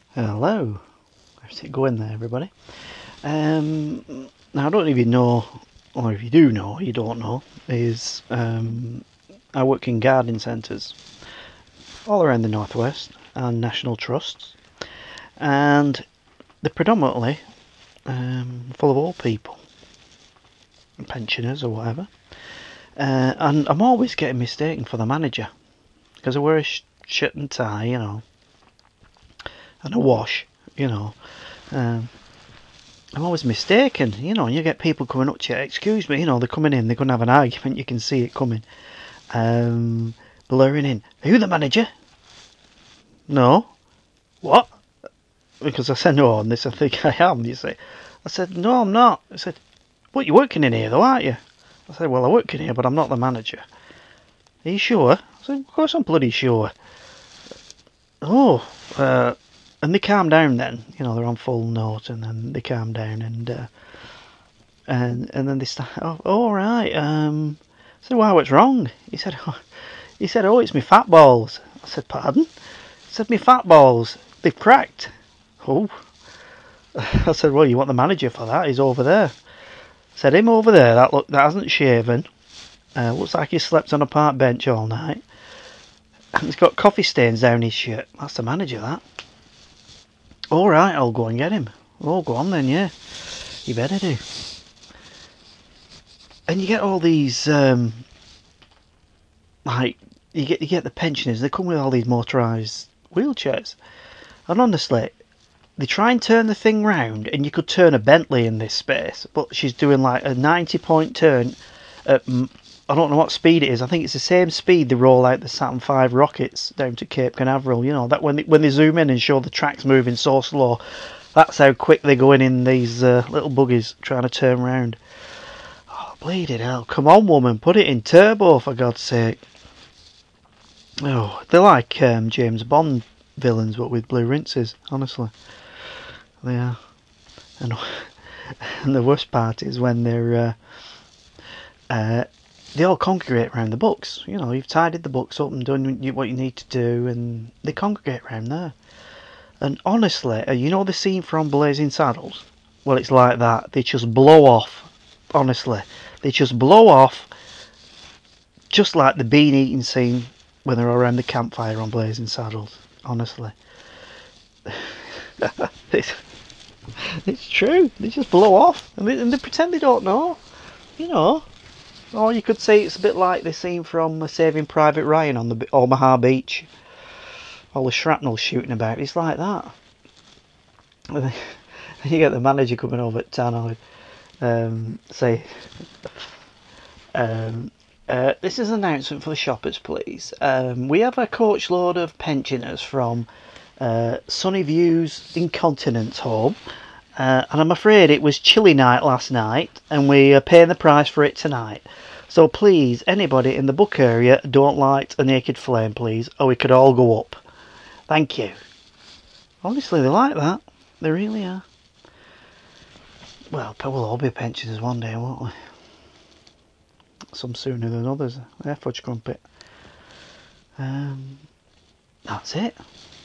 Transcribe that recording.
Hello, how's it going there, everybody? Now I don't even know, or if you do know, you don't know, is I work in garden centres all around the northwest and national trusts, and they're predominantly full of old people, pensioners or whatever, and I'm always getting mistaken for the manager because I wear a shirt and tie, and a wash, you know. Um, I'm always mistaken, and you get people coming up to you, excuse me, they're coming in, they're going to have an argument, you can see it coming, blurring in, are you the manager? No. What? Because I said, no, on this I think I am, you see. I said, no, I'm not. I said, what, you're working in here though, aren't you? I said, well, I work in here, but I'm not the manager. Are you sure? I said, of course I'm bloody sure. Oh, and they calm down then, they're on full note, and then they calm down, and then they start. Oh, all right. I said, "Wow, what's wrong?" He said, "Oh, it's me fat balls." I said, "Pardon?" He said, "Me fat balls. They've cracked." Oh. I said, "Well, you want the manager for that? He's over there." I said, "Him over there. That hasn't shaven. Looks like he slept on a park bench all night. And he's got coffee stains down his shirt. That's the manager, that." All right, I'll go and get him. Oh, go on then, yeah. You better do. And you get all these, like, you get the pensioners. They come with all these motorised wheelchairs, and honestly, they try and turn the thing round, and you could turn a Bentley in this space, but she's doing like a 90-point turn at, I don't know what speed it is. I think it's the same speed they roll out the Saturn V rockets down to Cape Canaveral. That when they zoom in and show the tracks moving so slow, that's how quick they're going in these little buggies trying to turn round. Oh, bleeding hell. Come on, woman, put it in turbo, for God's sake. Oh, they're like James Bond villains, but with blue rinses, honestly. They are. And, and the worst part is when they all congregate around the books. You've tidied the books up and done what you need to do, and they congregate around there. And honestly, the scene from Blazing Saddles? Well, it's like that. They just blow off. Honestly, they just blow off, just like the bean eating scene when they're around the campfire on Blazing Saddles. Honestly, it's true. They just blow off, and they pretend they don't know. Or you could say it's a bit like the scene from Saving Private Ryan on the Omaha beach. All the shrapnel shooting about. It's like that. And you get the manager coming over at Tannoy, say, this is an announcement for the shoppers, please. We have a coach load of pensioners from Sunny Views Incontinence Home, and I'm afraid it was chilly night last night, and we are paying the price for it tonight. So please, anybody in the book area, don't light a naked flame, please, or we could all go up. Thank you. Honestly, they're like that. They really are. Well, we'll all be pensioners one day, won't we? Some sooner than others. Fudge crumpet. That's it.